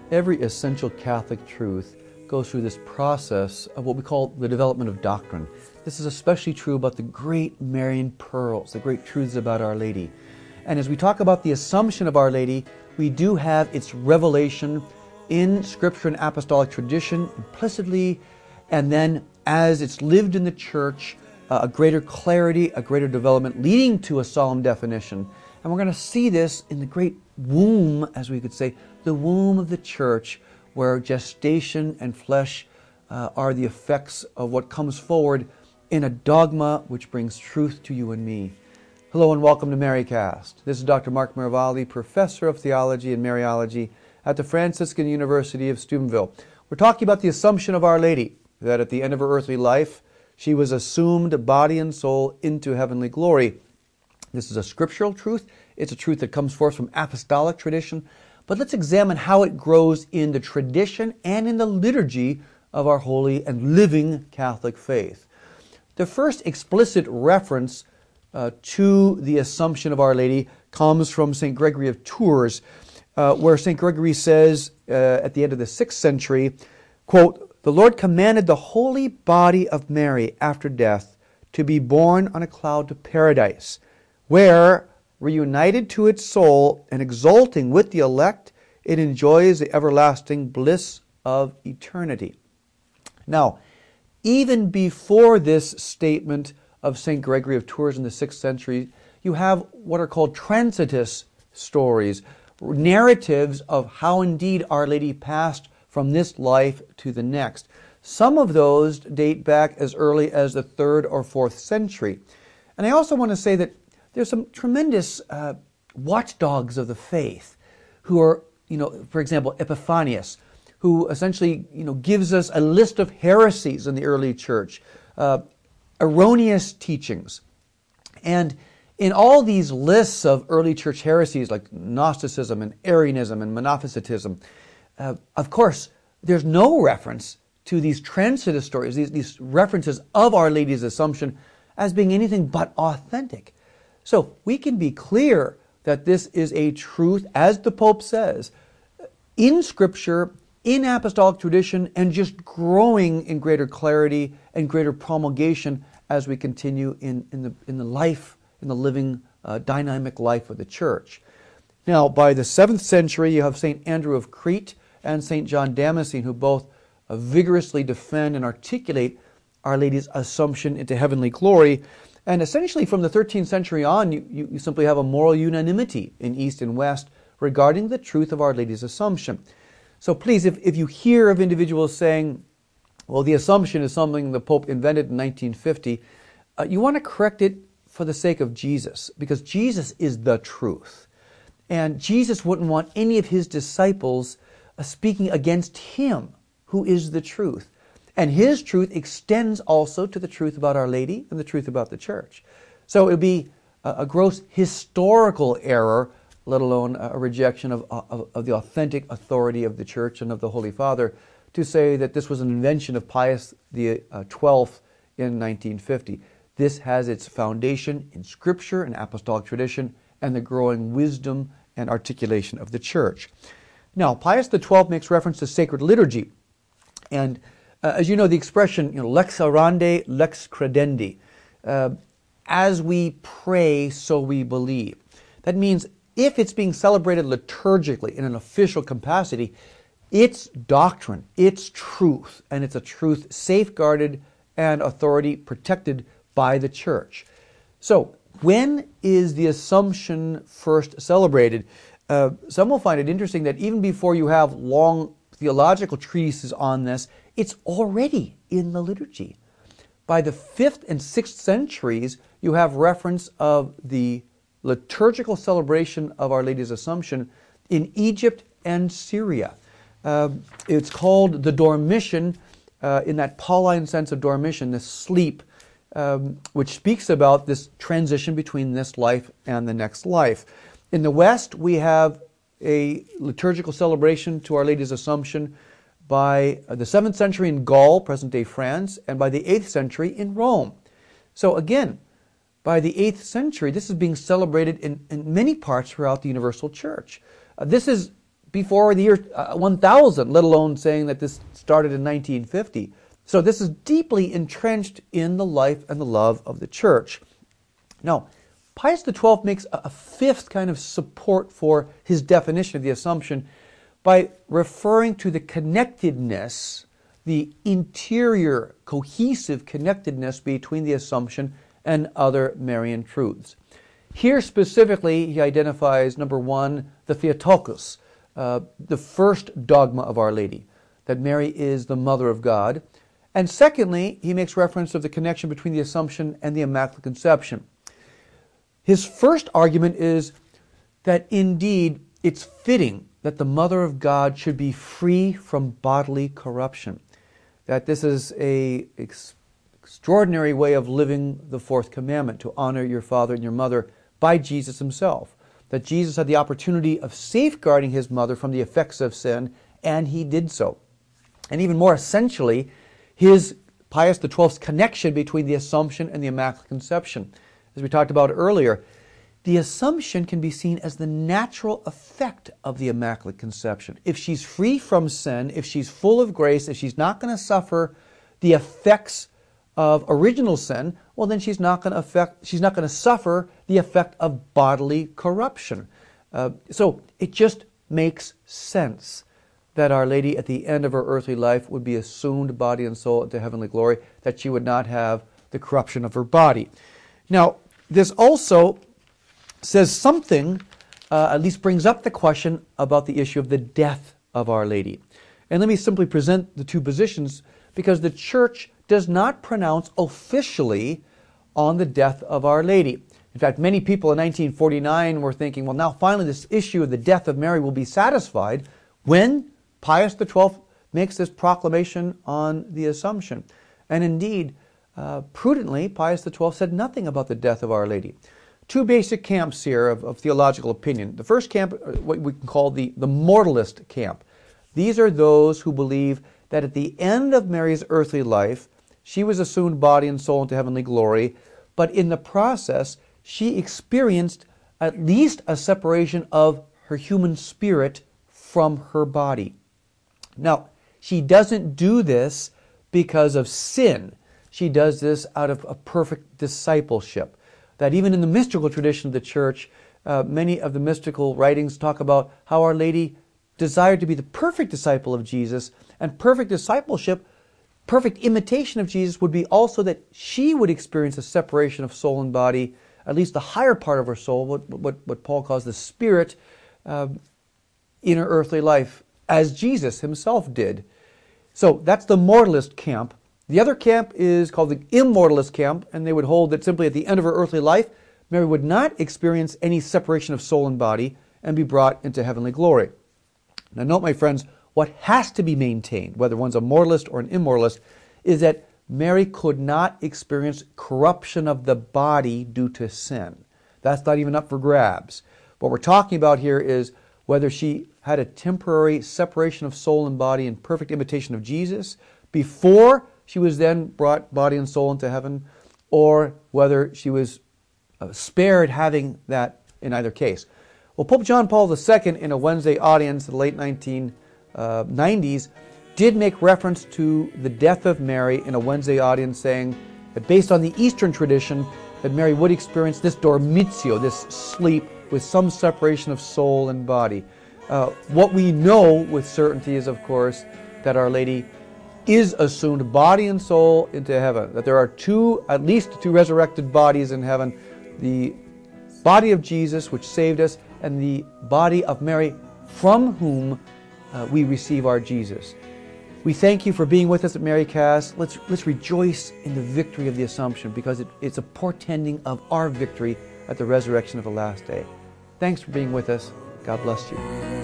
Every essential Catholic truth goes through this process of what we call the development of doctrine. This is especially true about the great Marian pearls, the great truths about Our Lady. And as we talk about the Assumption of Our Lady, we do have its revelation in Scripture and apostolic tradition implicitly, and then as it's lived in the Church, a greater clarity, a greater development, leading to a solemn definition. And we're going to see this in the great womb, as we could say, the womb of the Church, where gestation and flesh are the effects of what comes forward in a dogma which brings truth to you and me. Hello and welcome to Marycast. This is Dr. Mark Miravalli, Professor of Theology and Mariology at the Franciscan University of Steubenville. We're talking about the Assumption of Our Lady, that at the end of her earthly life, she was assumed body and soul into heavenly glory. This is a scriptural truth. It's a truth that comes forth from apostolic tradition. But let's examine how it grows in the tradition and in the liturgy of our holy and living Catholic faith. The first explicit reference to the Assumption of Our Lady comes from St. Gregory of Tours, where St. Gregory says at the end of the 6th century, quote, "The Lord commanded the holy body of Mary after death to be borne on a cloud to paradise, where, reunited to its soul and exulting with the elect, it enjoys the everlasting bliss of eternity." Now, even before this statement of St. Gregory of Tours in the 6th century, you have what are called transitous stories, narratives of how indeed Our Lady passed from this life to the next. Some of those date back as early as the 3rd or 4th century. And I also want to say that there's some tremendous watchdogs of the faith who are, for example, Epiphanius, who essentially, gives us a list of heresies in the early church, erroneous teachings. And in all these lists of early church heresies like Gnosticism and Arianism and Monophysitism, of course, there's no reference to these transitous stories, these references of Our Lady's Assumption as being anything but authentic. So we can be clear that this is a truth, as the Pope says, in Scripture, in apostolic tradition, and just growing in greater clarity and greater promulgation as we continue in the life, in the living, dynamic life of the Church. Now, by the 7th century, you have St. Andrew of Crete and St. John Damascene, who both vigorously defend and articulate Our Lady's Assumption into heavenly glory. And essentially from the 13th century on, you simply have a moral unanimity in East and West regarding the truth of Our Lady's Assumption. So please, if you hear of individuals saying, well, the Assumption is something the Pope invented in 1950, you want to correct it for the sake of Jesus, because Jesus is the truth. And Jesus wouldn't want any of his disciples speaking against him, who is the truth. And his truth extends also to the truth about Our Lady and the truth about the Church. So it would be a gross historical error, let alone a rejection of the authentic authority of the Church and of the Holy Father, to say that this was an invention of Pius XII in 1950. This has its foundation in Scripture and apostolic tradition and the growing wisdom and articulation of the Church. Now, Pius XII makes reference to sacred liturgy. And as you know, the expression, lex orandi, lex credendi. As we pray, so we believe. That means if it's being celebrated liturgically in an official capacity, it's doctrine, it's truth, and it's a truth safeguarded and authority protected by the Church. So, when is the Assumption first celebrated? Some will find it interesting that even before you have long theological treatises on this, it's already in the liturgy. By the 5th and 6th centuries, you have reference of the liturgical celebration of Our Lady's Assumption in Egypt and Syria. It's called the Dormition, in that Pauline sense of dormition, the sleep, which speaks about this transition between this life and the next life. In the West, we have a liturgical celebration to Our Lady's Assumption by the 7th century in Gaul, present-day France, and by the 8th century in Rome. So again, by the 8th century, this is being celebrated in many parts throughout the Universal Church. This is before the year 1000, let alone saying that this started in 1950. So this is deeply entrenched in the life and the love of the Church. Now, Pius XII makes a fifth kind of support for his definition of the Assumption by referring to the connectedness, the interior, cohesive connectedness between the Assumption and other Marian truths. Here specifically, he identifies, number one, the Theotokos, the first dogma of Our Lady, that Mary is the Mother of God. And secondly, he makes reference of the connection between the Assumption and the Immaculate Conception. His first argument is that indeed it's fitting that the Mother of God should be free from bodily corruption, that this is an extraordinary way of living the fourth commandment, to honor your father and your mother by Jesus himself, that Jesus had the opportunity of safeguarding his mother from the effects of sin, and he did so. And even more essentially, his Pius XII's connection between the Assumption and the Immaculate Conception. As we talked about earlier, the Assumption can be seen as the natural effect of the Immaculate Conception. If she's free from sin, if she's full of grace, if she's not going to suffer the effects of original sin, well, then she's not going to suffer the effect of bodily corruption. So it just makes sense that Our Lady at the end of her earthly life would be assumed body and soul into heavenly glory, that she would not have the corruption of her body. Now, this also says something, at least brings up the question about the issue of the death of Our Lady. And let me simply present the two positions, because the Church does not pronounce officially on the death of Our Lady. In fact, many people in 1949 were thinking, well, now finally this issue of the death of Mary will be satisfied when Pius XII makes this proclamation on the Assumption. And indeed, prudently, Pius XII said nothing about the death of Our Lady. Two basic camps here of theological opinion. The first camp, what we can call the mortalist camp. These are those who believe that at the end of Mary's earthly life, she was assumed body and soul into heavenly glory, but in the process, she experienced at least a separation of her human spirit from her body. Now, she doesn't do this because of sin. She does this out of a perfect discipleship. That even in the mystical tradition of the Church, many of the mystical writings talk about how Our Lady desired to be the perfect disciple of Jesus, and perfect discipleship, perfect imitation of Jesus would be also that she would experience a separation of soul and body, at least the higher part of her soul, what Paul calls the spirit, in her earthly life, as Jesus himself did. So that's the mortalist camp. The other camp is called the immortalist camp, and they would hold that simply at the end of her earthly life, Mary would not experience any separation of soul and body and be brought into heavenly glory. Now note, my friends, what has to be maintained, whether one's a mortalist or an immortalist, is that Mary could not experience corruption of the body due to sin. That's not even up for grabs. What we're talking about here is whether she had a temporary separation of soul and body in perfect imitation of Jesus before she was then brought body and soul into heaven, or whether she was spared having that in either case. Well, Pope John Paul II, in a Wednesday audience in the late 1990s, did make reference to the death of Mary in a Wednesday audience, saying that based on the Eastern tradition, that Mary would experience this dormitio, this sleep, with some separation of soul and body. What we know with certainty is, of course, that Our Lady is assumed body and soul into heaven, that there are at least two resurrected bodies in heaven, the body of Jesus, which saved us, and the body of Mary, from whom we receive our Jesus. We thank you for being with us at MaryCast. Let's rejoice in the victory of the Assumption, because it's a portending of our victory at the resurrection of the last day. Thanks for being with us. God bless you.